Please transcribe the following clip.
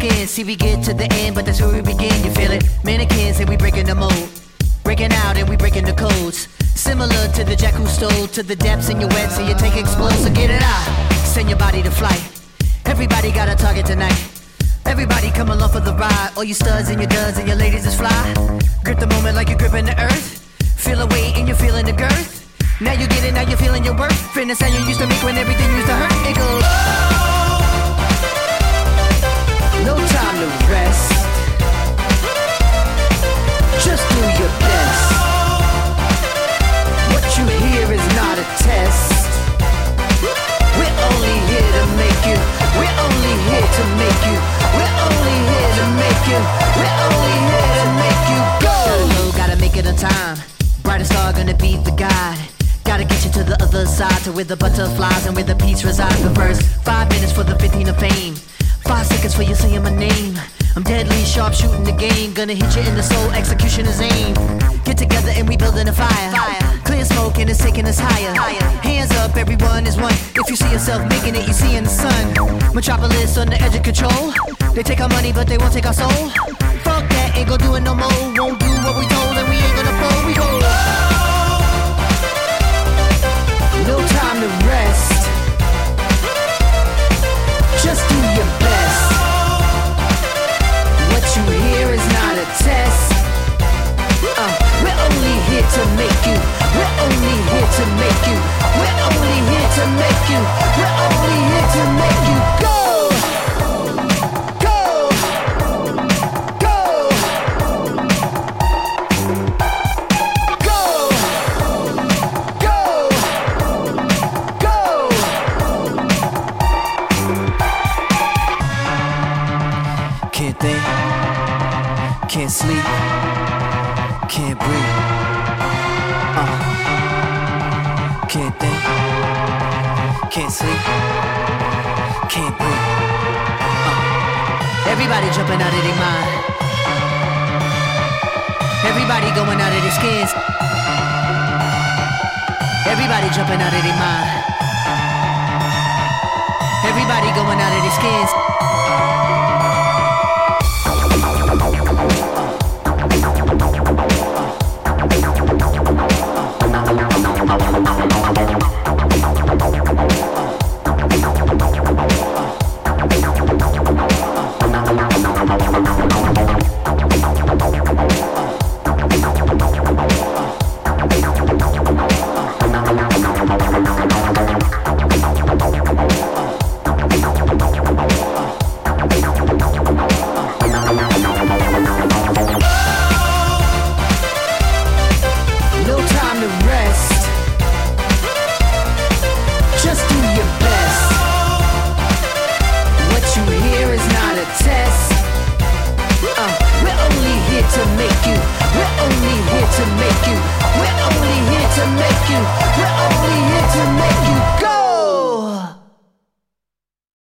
skin. See, we get to the end, but that's where we begin. You feel it? Mannequins and we breaking the mold, breaking out and we breaking the codes. Similar to the jack who stole to the depths in your wet, so you take explode. So get it out, send your body to flight. Everybody got a target tonight. Everybody come along for the ride. All you studs and your duds and your ladies is fly. Grip the moment like you're gripping the earth. Feel the weight and you're feeling the girth. Now you get it, now you're feeling your worth. Fitness how you used to make when everything used to hurt. It goes, no time to rest. Just do your best. What you hear is not a test. We're only here to make you. We're only here to make you. We're only here to make you. We're only here to make you go. Gotta make it on time. Brightest star gonna be the guide. Gotta get you to the other side, to where the butterflies and where the peace resides. But first, 5 minutes for the 15 of fame. 5 seconds for you saying my name. I'm deadly sharp shooting the game. Gonna hit you in the soul, execution is aim. Get together and we building a fire. Clear smoke and it's taking us higher. Hands up, everyone is one. If you see yourself making it, you see in the sun. Metropolis on the edge of control. They take our money but they won't take our soul. Fuck that, ain't gon' do it no more. Won't do what we told and we ain't gonna fold. We go, no time to rest. Just do your best. What you hear is not a test. We're only here to make you. We're only here to make you. We're only here to make you. We're only here to make you go. Go. Go. Go. Go. Go. Can't think, can't sleep, can't breathe. Can't think, can't sleep, can't breathe. Everybody jumping out of their mind. Everybody going out of their skins. Everybody jumping out of their mind. Everybody going out of their skins. To make you, we're only here to make you, we're only here to make you.